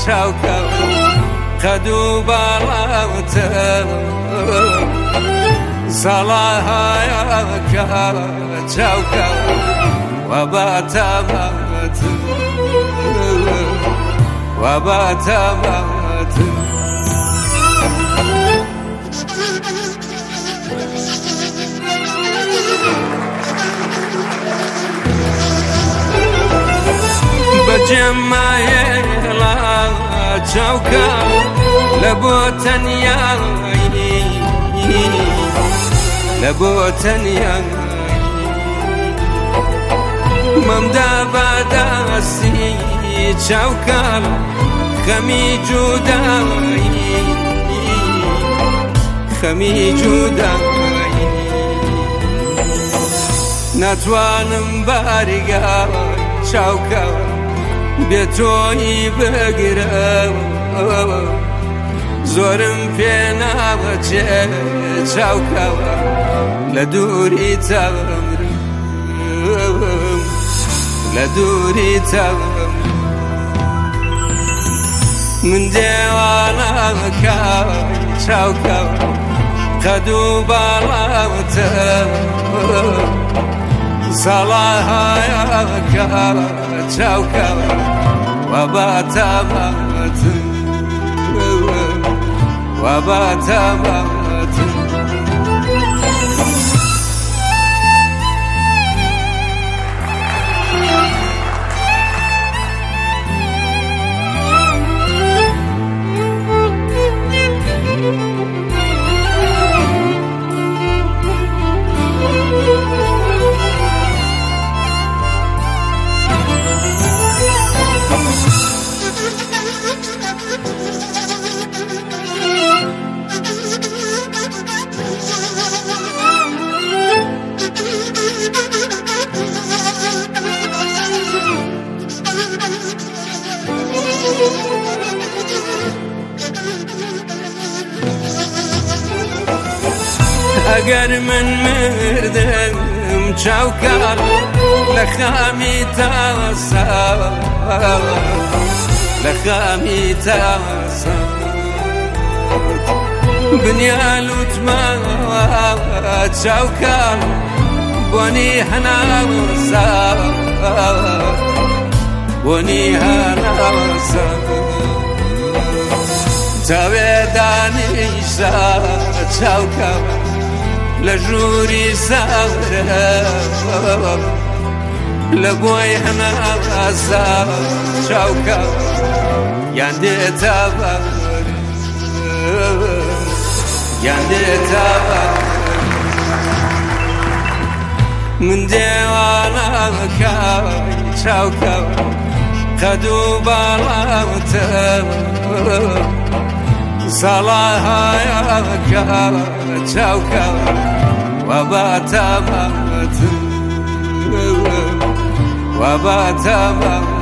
چاوکە قەد و باڵاوتە ساڵاهایەکە چاوکە وەباتەمەتن وەباتەمەتن بەجێمایێڵا چاوکە لە بۆ تەنیایی لە بۆ تەنیایی مەمدا بەدەستی چاوکە خەمی جودایی خەمی جودایی ناتوانم بەریگای چاوکە بێتۆی بگرم زۆرم پێ ناوەچێ چاوکە لە دووری تەمرم لە دووری تەمرم من دێوانەکەی چاوکە قەد و باڵاوتە ساڵاهایەکە چاوکە وەباتەمەتن وەباتەمەتن ئەگەر من مردم چاوکە لە خامی تاسە لە خامی تاسە بنیال وتمەوە چاوکە بۆنی هەناوسە بۆنی هەناوسە تاوێ دانیشە چاوکە لە ژووری سەورە لە بۆی هەناسە چاوکە یان دێتە بەر یان دێتە بەر من دێوانەکەی چاوکە قەد و باڵاوتە ساڵاهایەکە چاوکە وەباتەمەتن وەباتەمەتن